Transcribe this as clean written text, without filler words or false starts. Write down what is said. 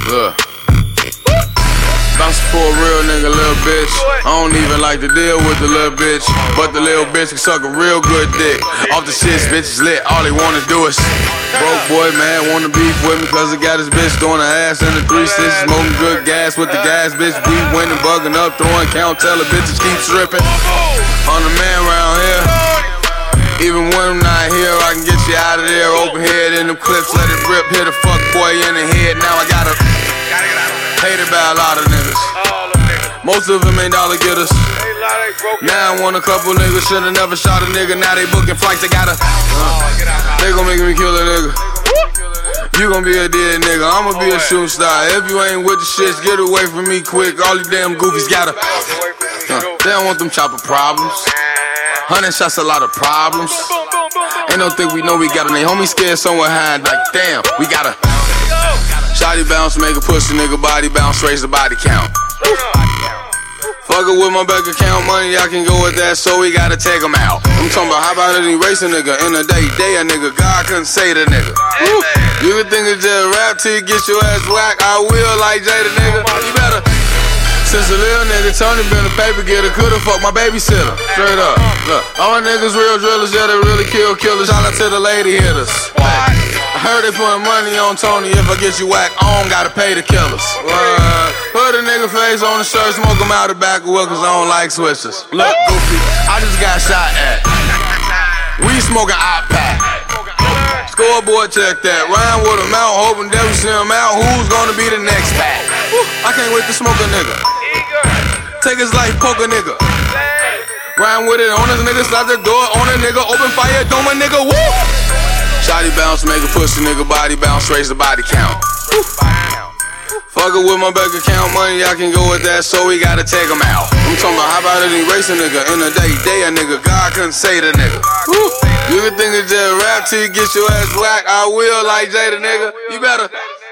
Look. Bouncing for a real nigga, little bitch. I don't even like to deal with the little bitch, but the little bitch can suck a real good dick. Off the shit, bitches lit, all they wanna do is broke boy, man, wanna beef with me cause he got his bitch throwing her ass in the 3-6, smoking good gas with the gas, bitch. We winning, bugging up, throwing count, tell the bitches keep stripping. On the man round here, even when I'm not here, I can get you out of there. Open head in them clips, let it rip, hit a fuck boy in the head. Now I gotta hated by a lot of niggas. Most of them ain't dollar getters. Now I want a couple niggas, shoulda never shot a nigga. Now they booking flights, they gotta they gon' make me kill a nigga. You gon' be a dead nigga, I'ma be a shooting star. If you ain't with the shits, get away from me quick. All you damn goofies gotta they don't want them chopper problems. 100 shots, a lot of problems. Ain't no think we know we got 'em. They homies scared somewhere high, like damn, we gotta shotty bounce, make a pussy nigga body bounce, raise the body count. Fuck it with my bank account money, I can go with that, so we gotta take 'em out. I'm talking about how about it erase a nigga in a day a nigga, God couldn't say the nigga. You can think it's just rap till you get your ass whack. I will like Jada nigga, you better. Since a little nigga, Tony been a paper getter, coulda fucked my babysitter. Straight up, look, all my niggas real drillers, yeah, they really kill killers. Shout out to the lady hitters. I heard they putting money on Tony. If I get you whack, I don't gotta pay the killers. Put a nigga face on the shirt, smoke him out the back of cause I don't like switches. Look, goofy, I just got shot at. We smoking iPad. Scoreboard check that. Ryan with him out, hoping that we see him out. Who's gonna be the next pack? I can't wait to smoke a nigga. Take his life, poke a nigga. Ryan with it on his nigga, slap the door on a nigga, open fire, dome a nigga, woo! Shotty bounce, make a pussy nigga body bounce, raise the body count. Fuck it with my bank account money, I can go with that, so we gotta take 'em out. I'm talking about how about it erase a nigga in a day a nigga, God couldn't say the nigga. You can think it's just rap till you get your ass whack. I will like Jada nigga, you better.